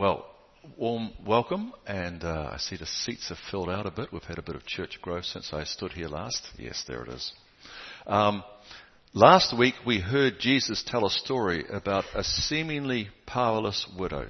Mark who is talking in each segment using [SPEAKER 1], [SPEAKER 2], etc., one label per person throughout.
[SPEAKER 1] Well, warm welcome, and I see the seats have filled out a bit. We've had a bit of church growth since I stood here last. Yes, there it is. Last week we heard Jesus tell a story about a seemingly powerless widow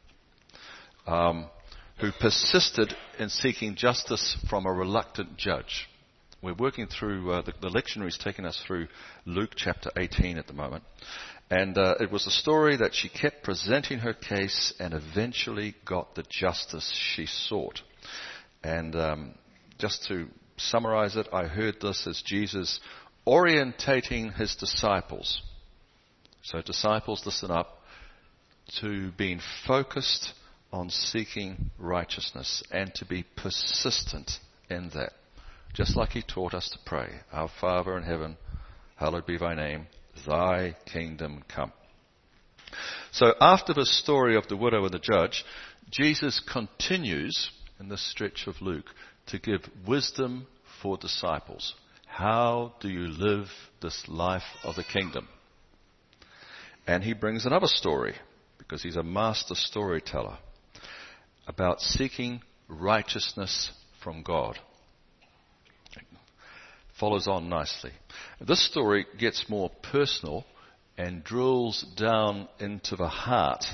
[SPEAKER 1] who persisted in seeking justice from a reluctant judge. We're working through, the lectionary is taking us through Luke chapter 18 at the moment. And it was a story that she kept presenting her case and eventually got the justice she sought. And just to summarize it, I heard this as Jesus orientating his disciples. So disciples, listen up, to being focused on seeking righteousness and to be persistent in that. Just like he taught us to pray, Our Father in heaven, hallowed be thy name, thy kingdom come. So after the story of the widow and the judge, Jesus continues in this stretch of Luke to give wisdom for disciples. How do you live this life of the kingdom? And he brings another story, because he's a master storyteller, about seeking righteousness from God. Follows on nicely. This story gets more personal and drills down into the heart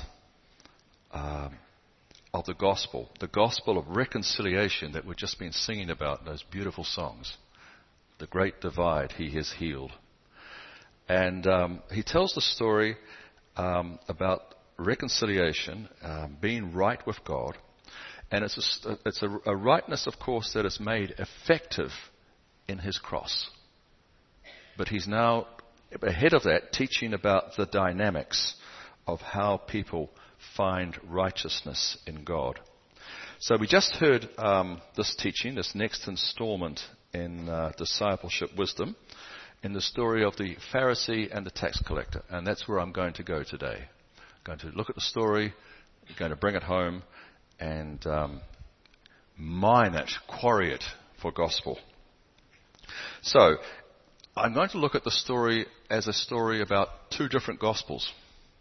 [SPEAKER 1] of the gospel of reconciliation that we've just been singing about in those beautiful songs. The great divide he has healed. And he tells the story about reconciliation, being right with God, and it's a rightness, of course, that is made effective in his cross. But he's now ahead of that teaching about the dynamics of how people find righteousness in God. So we just heard this teaching, this next installment in discipleship wisdom, in the story of the Pharisee and the tax collector. And that's where I'm going to go today. I'm going to look at the story, I'm going to bring it home and mine it, quarry it for gospel. So, I'm going to look at the story as a story about two different gospels.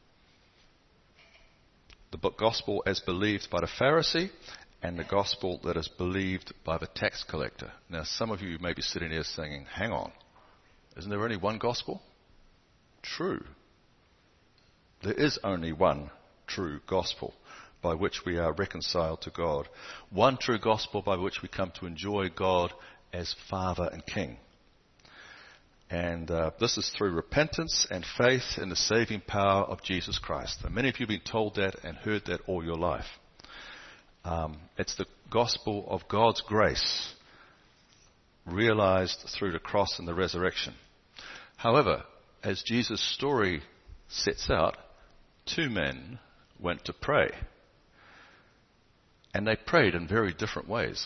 [SPEAKER 1] The gospel as believed by the Pharisee and the gospel that is believed by the tax collector. Now, some of you may be sitting here saying, hang on, isn't there only one gospel? True. There is only one true gospel by which we are reconciled to God. One true gospel by which we come to enjoy God as Father and King. And this is through repentance and faith in the saving power of Jesus Christ. And many of you have been told that and heard that all your life. It's the gospel of God's grace realized through the cross and the resurrection. However, as Jesus' story sets out, two men went to pray. And they prayed in very different ways.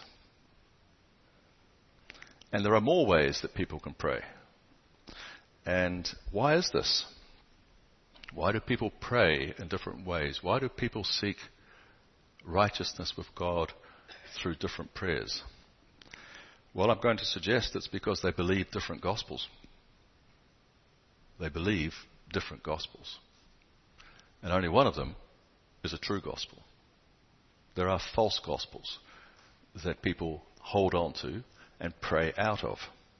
[SPEAKER 1] And there are more ways that people can pray. And why is this? Why do people pray in different ways? Why do people seek righteousness with God through different prayers? Well, I'm going to suggest it's because they believe different gospels. They believe different gospels. And only one of them is a true gospel. There are false gospels that people hold on to and pray out of.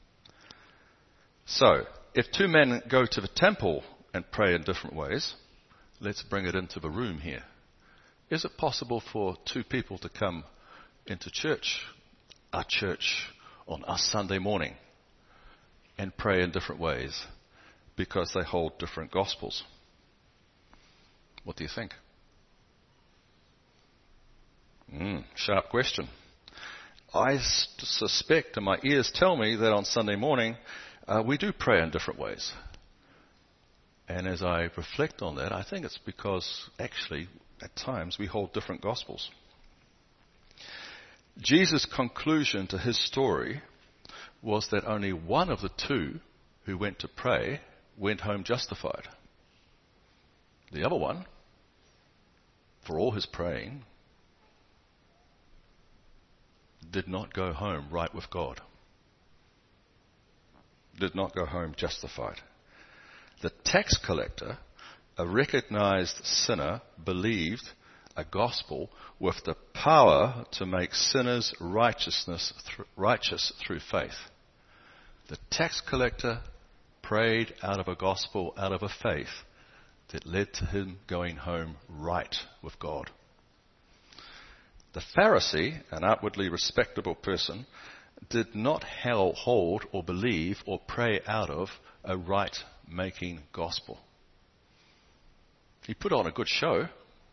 [SPEAKER 1] So, if two men go to the temple and pray in different ways, let's bring it into the room here. Is it possible for two people to come into church, our church, on a Sunday morning and pray in different ways because they hold different gospels? What do you think? Sharp question. I suspect, and my ears tell me, that on Sunday morning we do pray in different ways. And as I reflect on that, I think it's because actually at times we hold different gospels. Jesus' conclusion to his story was that only one of the two who went to pray went home justified. The other one, for all his praying, did not go home right with God. Did not go home justified. The tax collector, a recognized sinner, believed a gospel with the power to make sinners righteous through faith. The tax collector prayed out of a gospel, out of a faith that led to him going home right with God. The Pharisee, an outwardly respectable person, did not hold or believe or pray out of a right-making gospel. He put on a good show,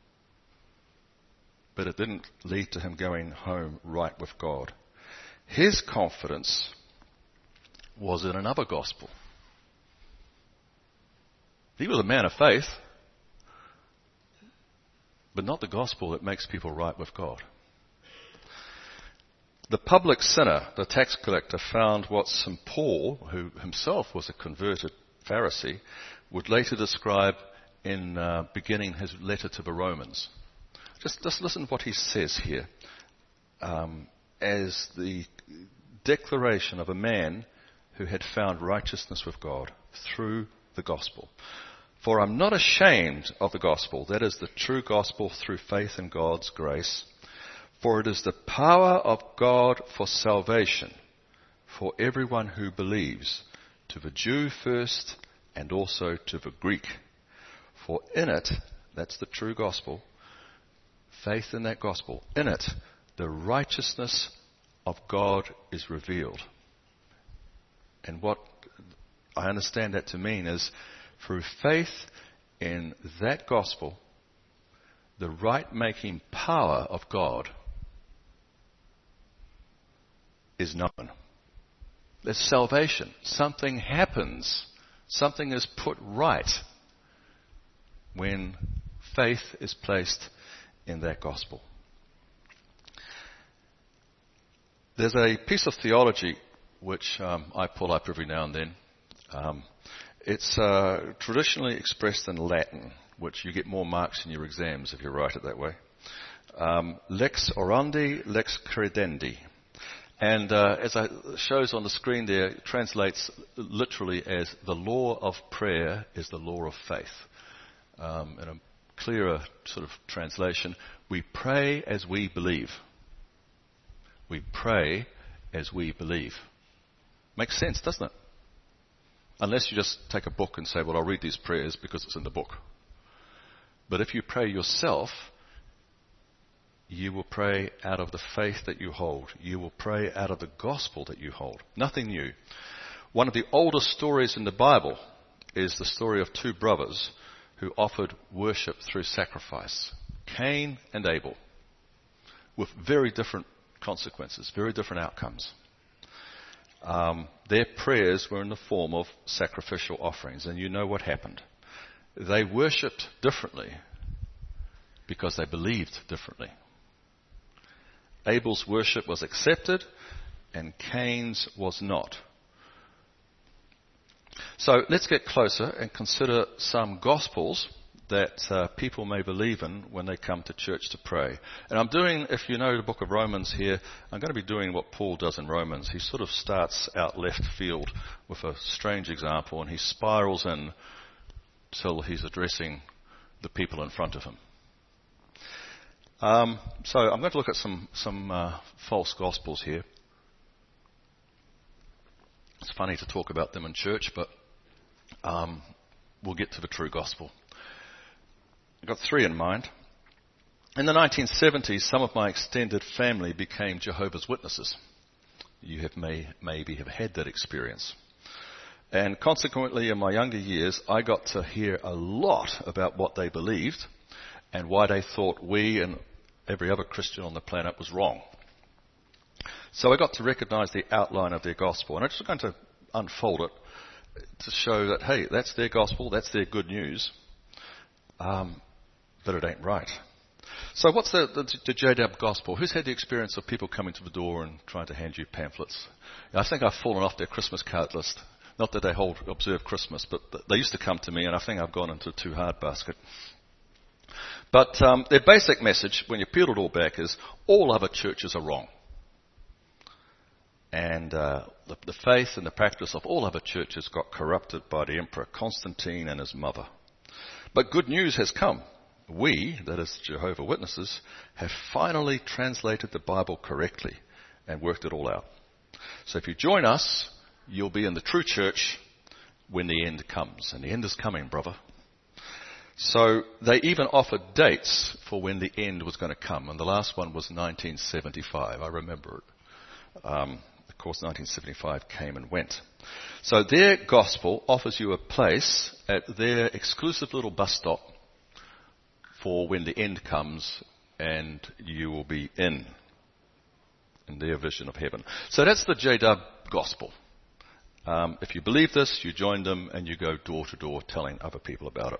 [SPEAKER 1] but it didn't lead to him going home right with God. His confidence was in another gospel. He was a man of faith, but not the gospel that makes people right with God. The public sinner, the tax collector, found what St. Paul, who himself was a converted Pharisee, would later describe in beginning his letter to the Romans. Just listen to what he says here as the declaration of a man who had found righteousness with God through the gospel. For I'm not ashamed of the gospel, that is the true gospel through faith in God's grace, for it is the power of God for salvation for everyone who believes, to the Jew first and also to the Greek. For in it, that's the true gospel, faith in that gospel, in it the righteousness of God is revealed. And what I understand that to mean is, through faith in that gospel, the right-making power of God is known. There's salvation. Something happens. Something is put right when faith is placed in that gospel. There's a piece of theology which I pull up every now and then. It's traditionally expressed in Latin, which you get more marks in your exams if you write it that way. Lex orandi, lex credendi. And as it shows on the screen there, it translates literally as the law of prayer is the law of faith. In a clearer sort of translation, we pray as we believe. We pray as we believe. Makes sense, doesn't it? Unless you just take a book and say, well, I'll read these prayers because it's in the book. But if you pray yourself, you will pray out of the faith that you hold. You will pray out of the gospel that you hold. Nothing new. One of the oldest stories in the Bible is the story of two brothers who offered worship through sacrifice. Cain and Abel. With very different consequences, very different outcomes. Their prayers were in the form of sacrificial offerings, and you know what happened. They worshipped differently because they believed differently. Abel's worship was accepted, and Cain's was not. So let's get closer and consider some gospels that people may believe in when they come to church to pray. And I'm doing, if you know the book of Romans here, I'm going to be doing what Paul does in Romans. He sort of starts out left field with a strange example, and he spirals in till he's addressing the people in front of him. So I'm going to look at some false gospels here. It's funny to talk about them in church, but we'll get to the true gospel. I've got three in mind. In the 1970s, some of my extended family became Jehovah's Witnesses. You maybe have had that experience. And consequently, in my younger years, I got to hear a lot about what they believed and why they thought we and every other Christian on the planet was wrong. So I got to recognize the outline of their gospel. And I'm just going to unfold it to show that, hey, that's their gospel, that's their good news. But it ain't right. So what's the JW gospel? Who's had the experience of people coming to the door and trying to hand you pamphlets? I think I've fallen off their Christmas card list. Not that they observe Christmas, but they used to come to me, and I think I've gone into a too hard basket. But their basic message, when you peel it all back, is all other churches are wrong. And the faith and the practice of all other churches got corrupted by the Emperor Constantine and his mother. But good news has come. we, that is Jehovah's Witnesses, have finally translated the Bible correctly and worked it all out. So if you join us, you'll be in the true church when the end comes. And the end is coming, brother. So they even offered dates for when the end was going to come. And the last one was 1975. I remember it. Of course, 1975 came and went. So their gospel offers you a place at their exclusive little bus stop for when the end comes and you will be in their vision of heaven. So that's the JW gospel. If you believe this, you join them and you go door to door telling other people about it.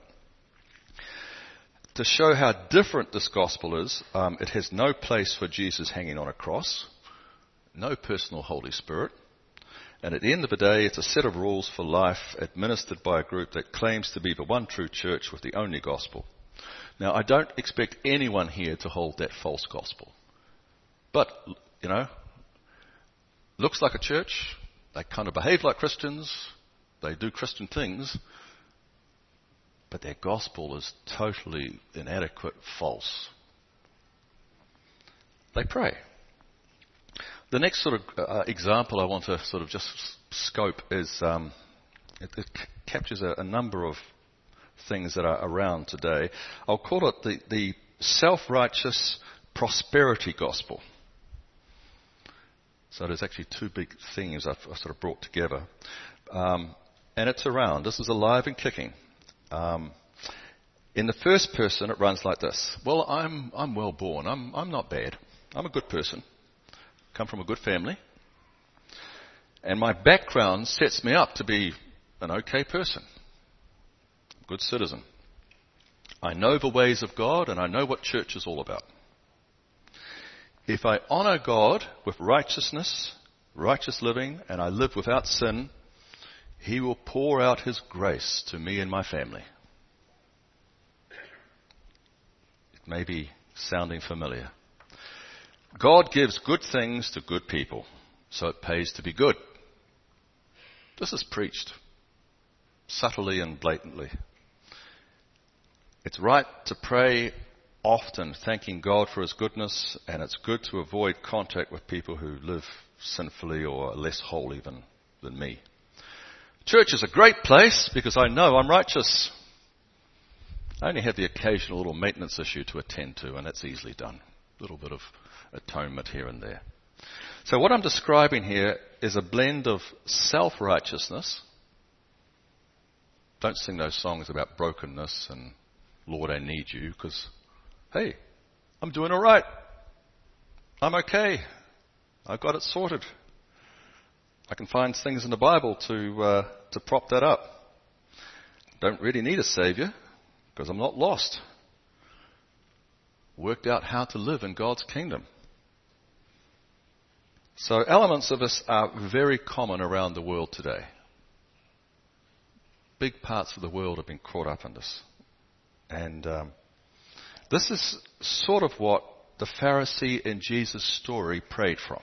[SPEAKER 1] To show how different this gospel is, it has no place for Jesus hanging on a cross, no personal Holy Spirit, and at the end of the day, it's a set of rules for life administered by a group that claims to be the one true church with the only gospel. Now, I don't expect anyone here to hold that false gospel. But, looks like a church. They kind of behave like Christians. They do Christian things. But their gospel is totally inadequate, false. They pray. The next sort of example I want to sort of just scope is it captures a number of things that are around today. I'll call it the self-righteous prosperity gospel. So there's actually two big things I've sort of brought together. And it's around. This is alive and kicking. In the first person, it runs like this. Well, I'm well born. I'm not bad. I'm a good person. Come from a good family. And my background sets me up to be an okay person. Good citizen. I know the ways of God and I know what church is all about. If I honor God with righteousness, righteous living, and I live without sin, He will pour out His grace to me and my family. It may be sounding familiar. God gives good things to good people, so it pays to be good. This is preached subtly and blatantly. It's right to pray often, thanking God for His goodness, and it's good to avoid contact with people who live sinfully or are less holy than me. Church is a great place because I know I'm righteous. I only have the occasional little maintenance issue to attend to, and that's easily done. A little bit of atonement here and there. So what I'm describing here is a blend of self-righteousness. Don't sing those songs about brokenness and Lord, I need you, because, hey, I'm doing all right. I'm okay. I've got it sorted. I can find things in the Bible to prop that up. Don't really need a Savior because I'm not lost. Worked out how to live in God's kingdom. So elements of this are very common around the world today. Big parts of the world have been caught up in this. And this is sort of what the Pharisee in Jesus' story prayed from.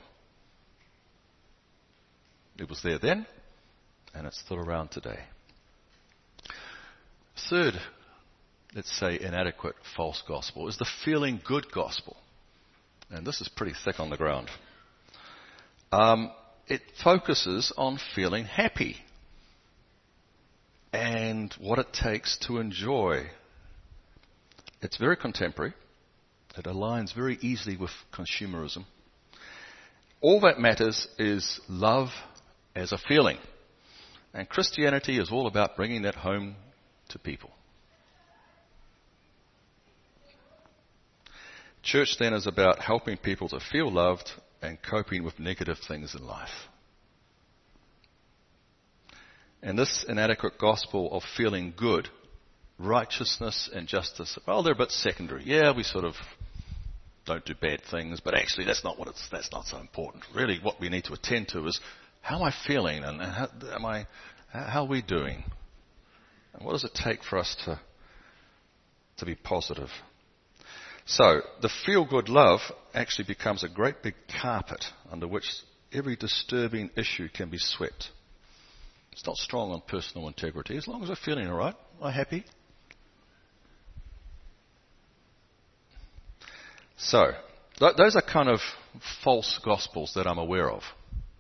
[SPEAKER 1] It was there then, and it's still around today. Third, let's say inadequate false gospel, is the feeling good gospel. And this is pretty thick on the ground. It focuses on feeling happy and what it takes to enjoy. It's very contemporary. It aligns very easily with consumerism. All that matters is love as a feeling. And Christianity is all about bringing that home to people. Church then is about helping people to feel loved and coping with negative things in life. And this inadequate gospel of feeling good, righteousness and justice, well, they're a bit secondary. Yeah, we sort of don't do bad things, but actually that's not so important. Really what we need to attend to is how am I feeling and how are we doing? And what does it take for us to be positive? So the feel-good love actually becomes a great big carpet under which every disturbing issue can be swept. It's not strong on personal integrity. As long as I'm feeling all right, I'm happy. So, those are kind of false gospels that I'm aware of.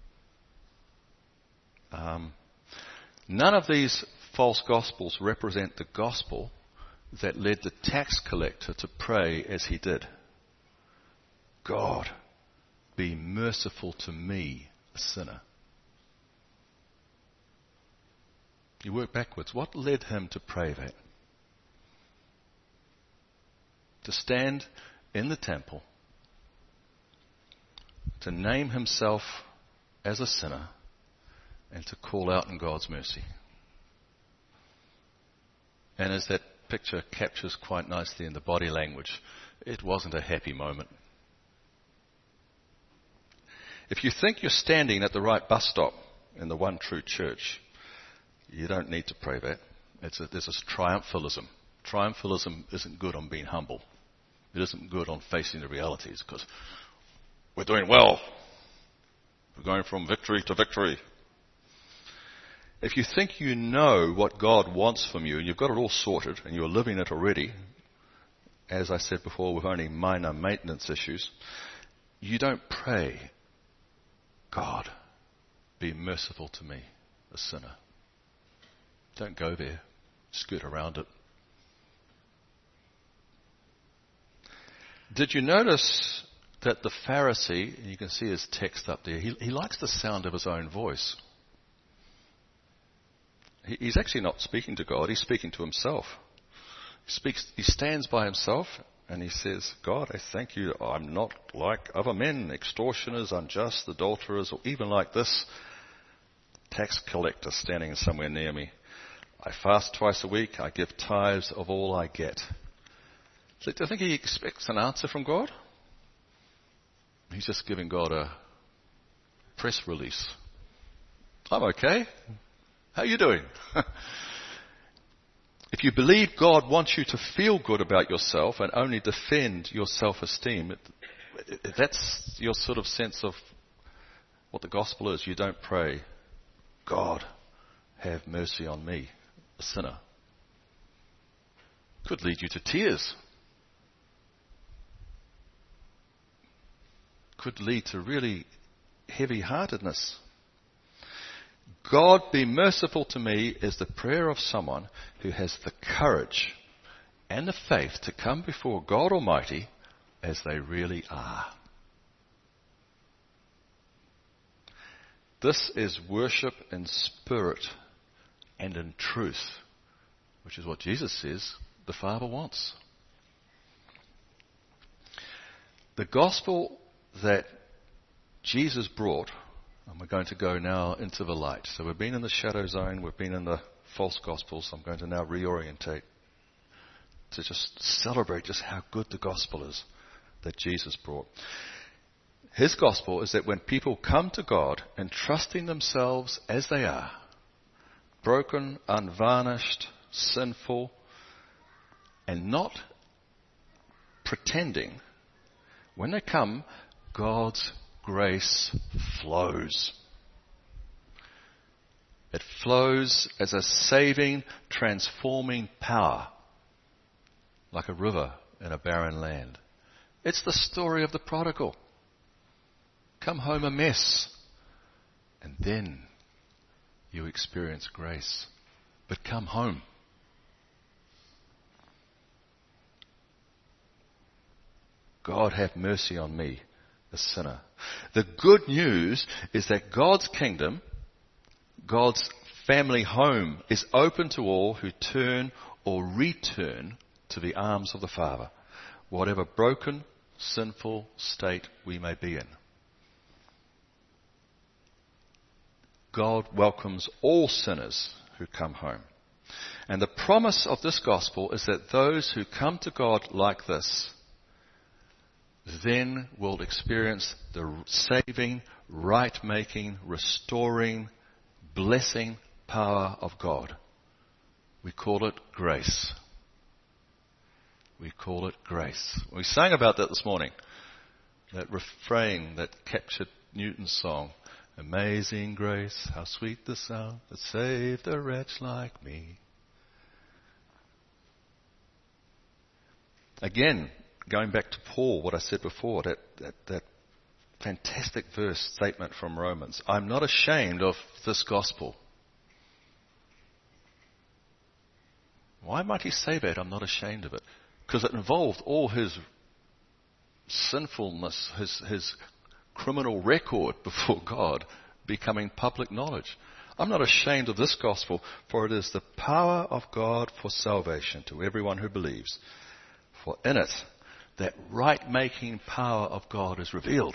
[SPEAKER 1] None of these false gospels represent the gospel that led the tax collector to pray as he did. God, be merciful to me, a sinner. You work backwards. What led him to pray that? To stand in the temple, to name himself as a sinner, and to call out in God's mercy. And as that picture captures quite nicely in the body language, it wasn't a happy moment. If you think you're standing at the right bus stop in the one true church, you don't need to pray that. There's this triumphalism. Triumphalism isn't good on being humble. It isn't good on facing the realities, because we're doing well. We're going from victory to victory. If you think you know what God wants from you, and you've got it all sorted, and you're living it already, as I said before, with only minor maintenance issues, you don't pray, God, be merciful to me, a sinner. Don't go there. Skirt around it. Did you notice that the Pharisee, and you can see his text up there, he likes the sound of his own voice. He's actually not speaking to God, he's speaking to himself. He stands by himself and he says, God, I thank you, I'm not like other men, extortioners, unjust, adulterers, or even like this tax collector standing somewhere near me. I fast twice a week, I give tithes of all I get. So do you think he expects an answer from God? He's just giving God a press release. I'm okay. How are you doing? If you believe God wants you to feel good about yourself and only defend your self-esteem, that's your sort of sense of what the gospel is. You don't pray, God, have mercy on me, a sinner. Could lead you to tears. Could lead to really heavy-heartedness. God, be merciful to me is the prayer of someone who has the courage and the faith to come before God Almighty as they really are. This is worship in spirit and in truth, which is what Jesus says the Father wants. The gospel that Jesus brought, and we're going to go now into the light. So we've been in the shadow zone, we've been in the false gospels. I'm going to now reorientate to just celebrate just how good the gospel is that Jesus brought. His gospel is that when people come to God and trusting themselves as they are, broken, unvarnished, sinful, and not pretending, when they come, God's grace flows. It flows as a saving, transforming power, like a river in a barren land. It's the story of the prodigal. Come home a mess, and then you experience grace. But come home. God, have mercy on me, a sinner. The good news is that God's kingdom, God's family home, is open to all who turn or return to the arms of the Father, whatever broken, sinful state we may be in. God welcomes all sinners who come home. And the promise of this gospel is that those who come to God like this then will experience the saving, right-making, restoring, blessing power of God. We call it grace. We call it grace. We sang about that this morning. That refrain that captured Newton's song. Amazing grace, how sweet the sound that saved a wretch like me. Again, going back to Paul, what I said before, that fantastic verse statement from Romans. I'm not ashamed of this gospel. Why might he say that? I'm not ashamed of it. Because it involved all his sinfulness, his criminal record before God becoming public knowledge. I'm not ashamed of this gospel, for it is the power of God for salvation to everyone who believes. For in it, that right-making power of God is revealed.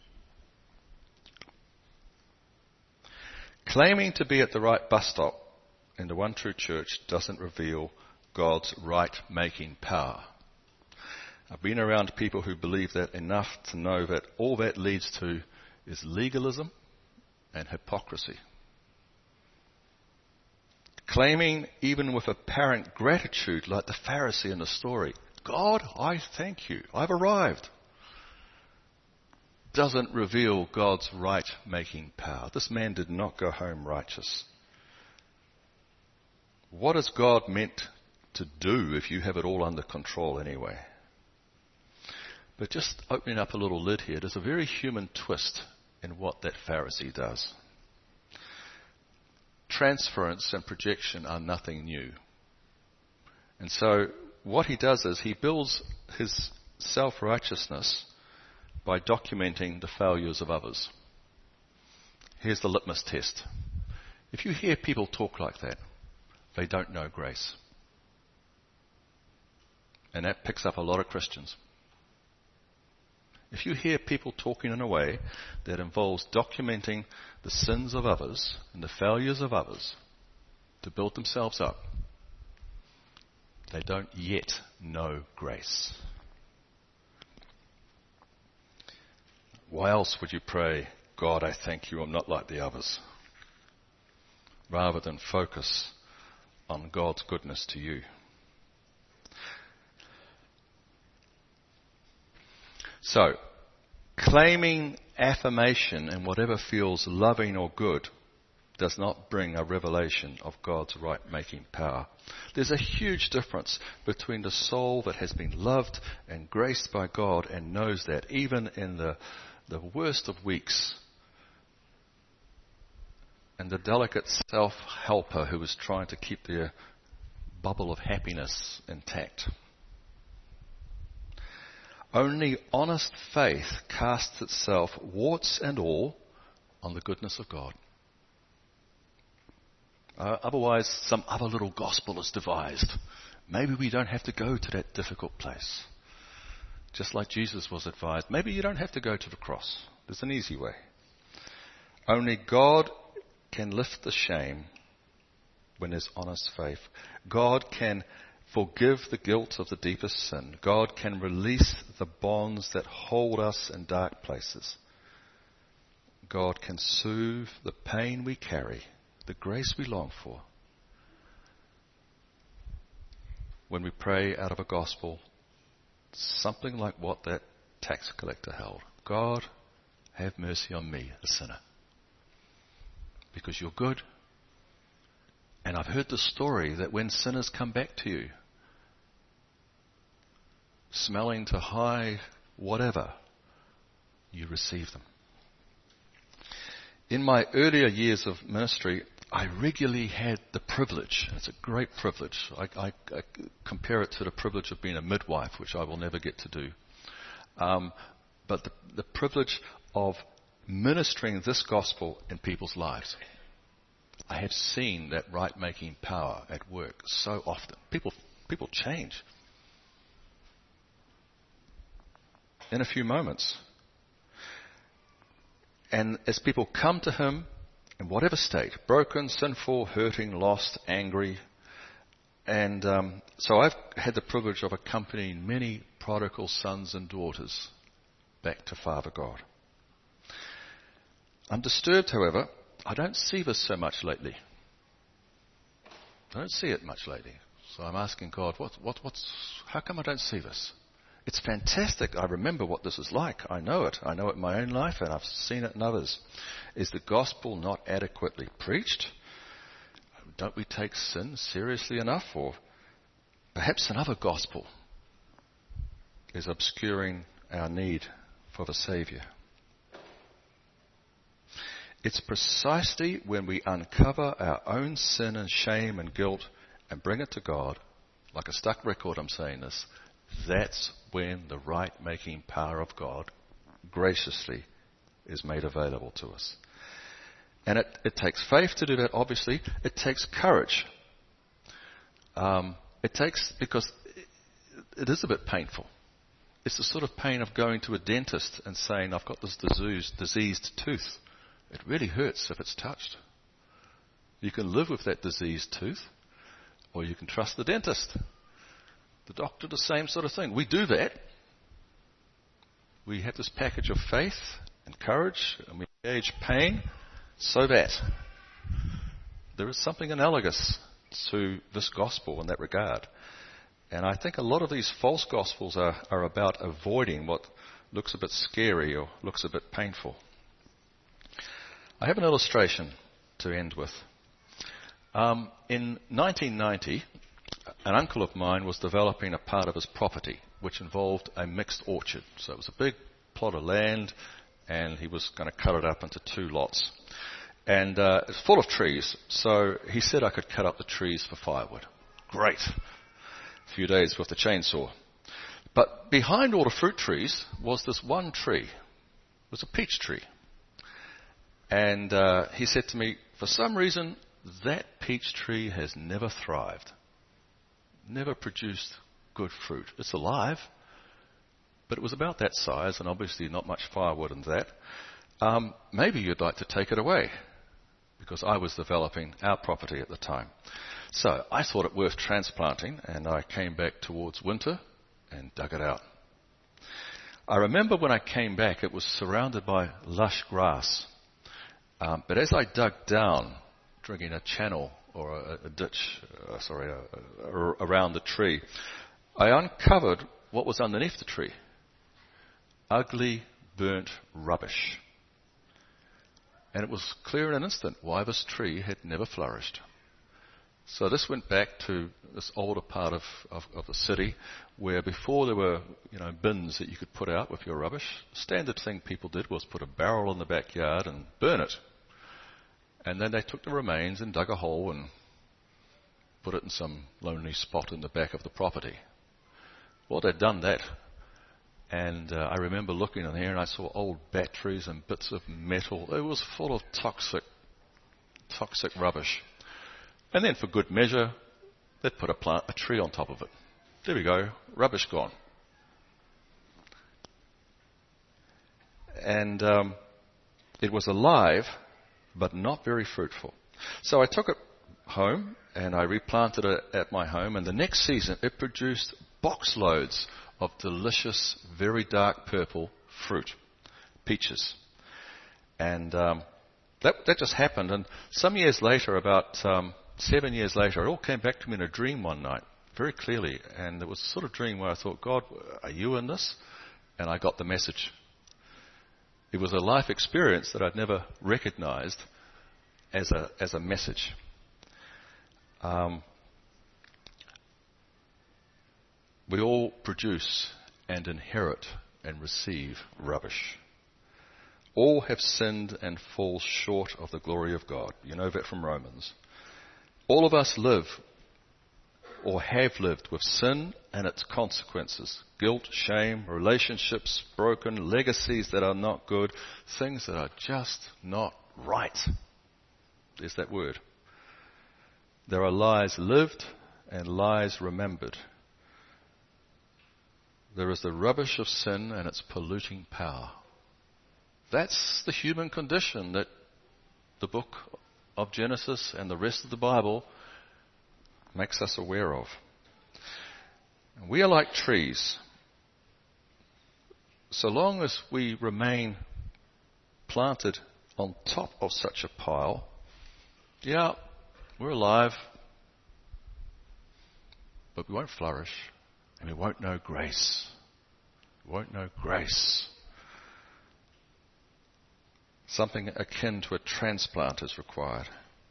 [SPEAKER 1] Claiming to be at the right bus stop in the one true church doesn't reveal God's right-making power. I've been around people who believe that enough to know that all that leads to is legalism and hypocrisy. Claiming, even with apparent gratitude, like the Pharisee in the story, God, I thank you, I've arrived, doesn't reveal God's right-making power. This man did not go home righteous. What is God meant to do if you have it all under control anyway? But just opening up a little lid here, there's a very human twist in what that Pharisee does. Transference and projection are nothing new. And so what he does is he builds his self-righteousness by documenting the failures of others. Here's the litmus test. If you hear people talk like that, they don't know grace. And that picks up a lot of Christians. If you hear people talking in a way that involves documenting the sins of others and the failures of others to build themselves up, they don't yet know grace. Why else would you pray, God, I thank you I'm not like the others, rather than focus on God's goodness to you? So, claiming affirmation in whatever feels loving or good does not bring a revelation of God's right-making power. There's a huge difference between the soul that has been loved and graced by God and knows that even in the worst of weeks, and the delicate self-helper who is trying to keep their bubble of happiness intact. Only honest faith casts itself, warts and all, on the goodness of God. Otherwise, some other little gospel is devised. Maybe we don't have to go to that difficult place. Just like Jesus was advised, maybe you don't have to go to the cross. There's an easy way. Only God can lift the shame when there's honest faith. God can forgive the guilt of the deepest sin. God can release the bonds that hold us in dark places. God can soothe the pain we carry, the grace we long for, when we pray out of a gospel, something like what that tax collector held. God, have mercy on me, a sinner. Because you're good. And I've heard the story that when sinners come back to you, smelling to high whatever, you receive them. In my earlier years of ministry, I regularly had the privilege, it's a great privilege, I compare it to the privilege of being a midwife, which I will never get to do, but the privilege of ministering this gospel in people's lives. I have seen that right-making power at work so often. People change in a few moments. And as people come to him in whatever state, broken, sinful, hurting, lost, angry, and so I've had the privilege of accompanying many prodigal sons and daughters back to Father God. I'm disturbed, however, I don't see this so much lately. I don't see it much lately. So I'm asking God, how come I don't see this? It's fantastic. I remember what this is like. I know it. I know it in my own life, and I've seen it in others. Is the gospel not adequately preached? Don't we take sin seriously enough? Or perhaps another gospel. is obscuring our need for the Saviour. It's precisely when we uncover our own sin and shame and guilt and bring it to God, like a stuck record I'm saying this, that's when the right-making power of God graciously is made available to us. And it takes faith to do that, obviously. It takes courage. Because it is a bit painful. It's the sort of pain of going to a dentist and saying, I've got this diseased tooth. It really hurts if it's touched. You can live with that diseased tooth, or you can trust the dentist. The doctor, the same sort of thing. We do that. We have this package of faith and courage, and we engage pain so that there is something analogous to this gospel in that regard. And I think a lot of these false gospels are about avoiding what looks a bit scary or looks a bit painful. I have an illustration to end with. In 1990, an uncle of mine was developing a part of his property which involved a mixed orchard. So it was a big plot of land, and he was going to cut it up into 2 lots. And it's full of trees, so he said I could cut up the trees for firewood. Great. A few days with the chainsaw. But behind all the fruit trees was this one tree. It was a peach tree. And he said to me, for some reason, that peach tree has never thrived. Never produced good fruit. It's alive, but it was about that size, and obviously not much firewood in that. Maybe you'd like to take it away, because I was developing our property at the time. So I thought it worth transplanting, and I came back towards winter and dug it out. I remember when I came back, it was surrounded by lush grass. But as I dug down, digging a channel or a ditch, around the tree, I uncovered what was underneath the tree. Ugly, burnt rubbish. And it was clear in an instant why this tree had never flourished. So this went back to this older part of the city where before there were, bins that you could put out with your rubbish. The standard thing people did was put a barrel in the backyard and burn it. And then they took the remains and dug a hole and put it in some lonely spot in the back of the property. Well, they'd done that. And I remember looking in there and I saw old batteries and bits of metal. It was full of toxic rubbish. And then for good measure, they'd put a tree on top of it. There we go, rubbish gone. And it was alive, but not very fruitful. So I took it home and I replanted it at my home, and the next season it produced box loads of delicious, very dark purple fruit, peaches. And that just happened. And some years later, about 7 years later, it all came back to me in a dream one night, very clearly. And it was the sort of dream where I thought, God, are you in this? And I got the message. It was a life experience that I'd never recognized as a message. We all produce and inherit and receive rubbish. All have sinned and fall short of the glory of God. You know that from Romans. All of us live or have lived with sin and its consequences. Guilt, shame, relationships broken, legacies that are not good, things that are just not right. There's that word. There are lies lived and lies remembered. There is the rubbish of sin and its polluting power. That's the human condition that the book of Genesis and the rest of the Bible makes us aware of. And we are like trees. So long as we remain planted on top of such a pile, yeah, we're alive, but we won't flourish, and we won't know grace. We won't know grace. Something akin to a transplant is required.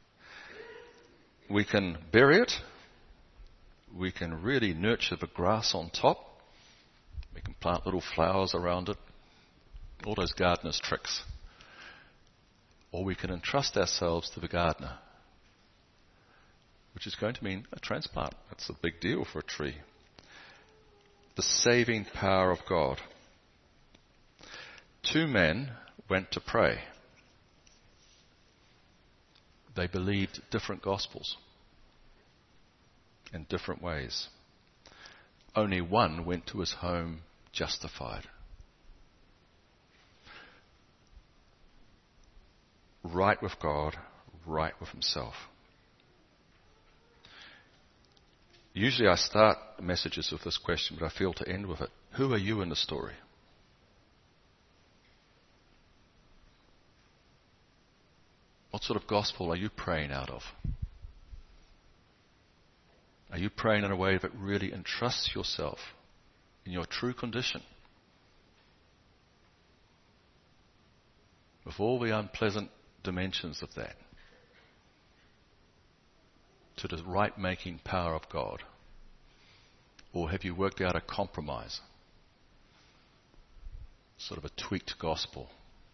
[SPEAKER 1] We can bury it. We can really nurture the grass on top. We can plant little flowers around it, all those gardener's tricks. Or we can entrust ourselves to the gardener, which is going to mean a transplant. That's a big deal for a tree. The saving power of God. 2 men went to pray. They believed different gospels in different ways. Only one went to his home justified. Right with God, right with himself. Usually I start messages with this question, but I feel to end with it. Who are you in the story? What sort of gospel are you praying out of? Are you praying in a way that really entrusts yourself in your true condition, with all the unpleasant dimensions of that, to the right-making power of God? Or have you worked out a compromise, sort of a tweaked gospel?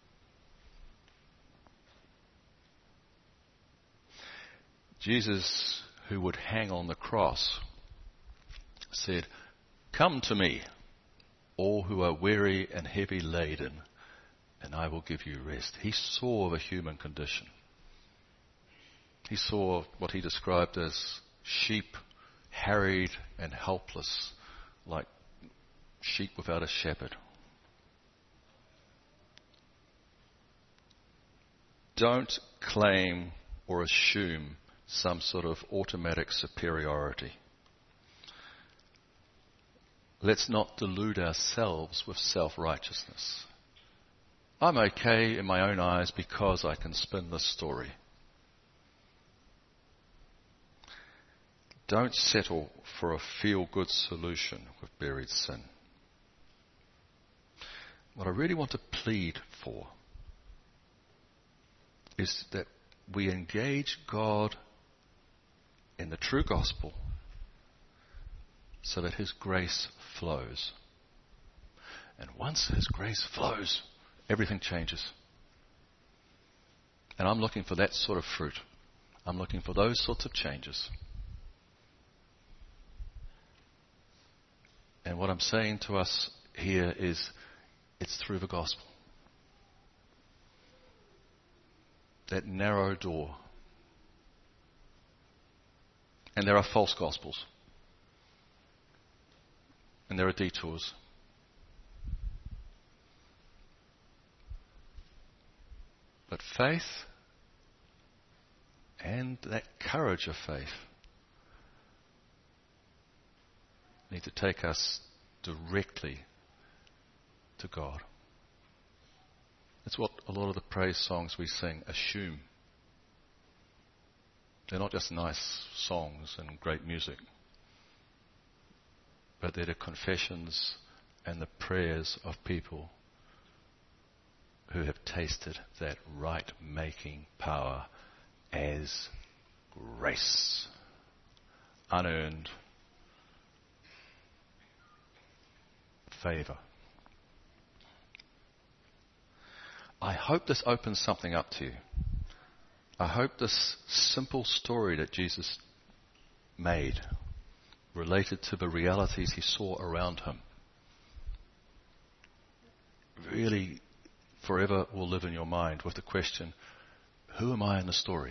[SPEAKER 1] Jesus, who would hang on the cross, said, "Come to me, all who are weary and heavy laden, and I will give you rest." He saw the human condition. He saw what he described as sheep harried and helpless, like sheep without a shepherd. Don't claim or assume some sort of automatic superiority. Let's not delude ourselves with self-righteousness. I'm okay in my own eyes because I can spin this story. Don't settle for a feel-good solution with buried sin. What I really want to plead for is that we engage God in the true gospel so that his grace flows. And once his grace flows, everything changes. And I'm looking for that sort of fruit. I'm looking for those sorts of changes. And what I'm saying to us here is, it's through the gospel. That narrow door. And there are false gospels. And there are detours. But faith and that courage of faith need to take us directly to God. That's what a lot of the praise songs we sing assume. They're not just nice songs and great music, but they're the confessions and the prayers of people who have tasted that right-making power as grace, unearned favor. I hope this opens something up to you. I hope this simple story that Jesus made, related to the realities he saw around him, really forever will live in your mind with the question, who am I in the story?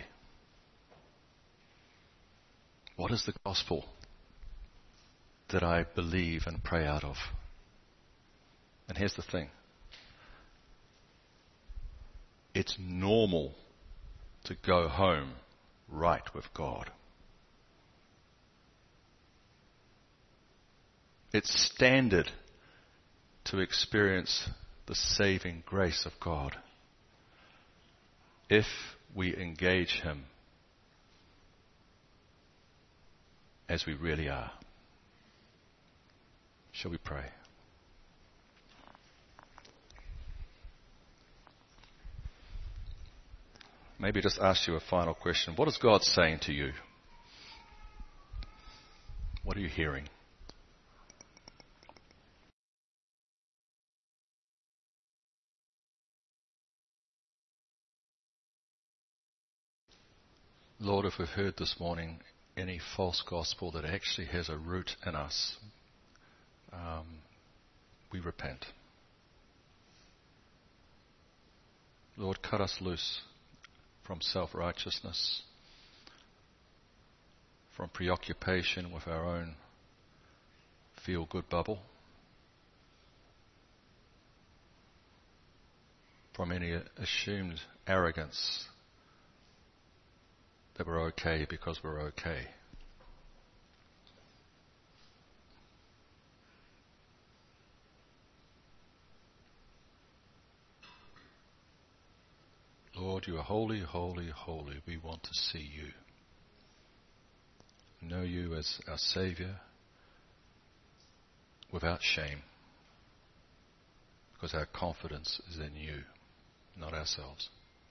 [SPEAKER 1] What is the gospel that I believe and pray out of? And here's the thing. It's normal to go home right with God. It's standard to experience the saving grace of God if we engage him as we really are. Shall we pray? Maybe just ask you a final question. What is God saying to you? What are you hearing? Lord, if we've heard this morning any false gospel that actually has a root in us, we repent. Lord, cut us loose from self-righteousness, from preoccupation with our own feel-good bubble, from any assumed arrogance that we're okay because we're okay. Lord, you are holy, holy, holy. We want to see you. Know you as our Saviour without shame, because our confidence is in you, not ourselves.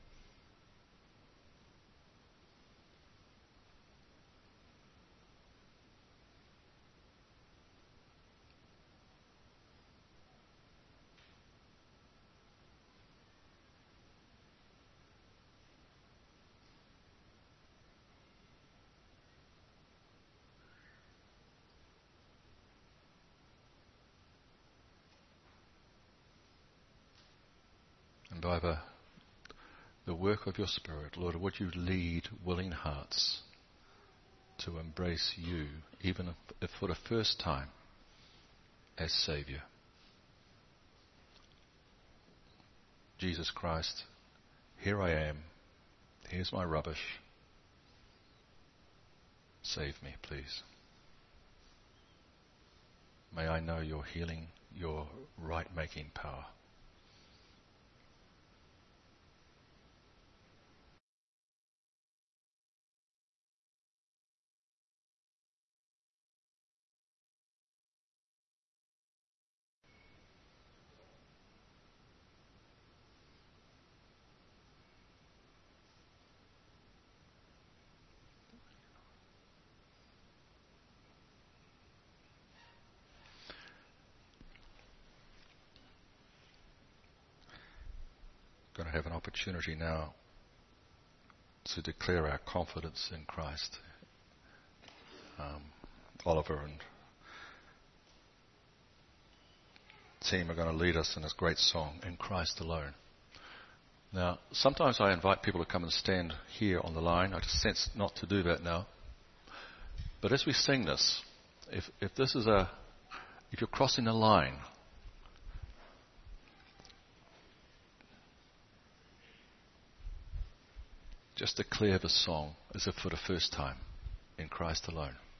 [SPEAKER 1] And by the work of your Spirit, Lord, would you lead willing hearts to embrace you, even if for the first time, as Saviour. Jesus Christ, here I am. Here's my rubbish. Save me, please. May I know your healing, your right-making power. Going to have an opportunity now to declare our confidence in Christ. Oliver and team are going to lead us in this great song, In Christ Alone. Now, sometimes I invite people to come and stand here on the line. I just sense not to do that now. But as we sing this, if you're crossing a line, just declare the song as if for the first time, In Christ Alone.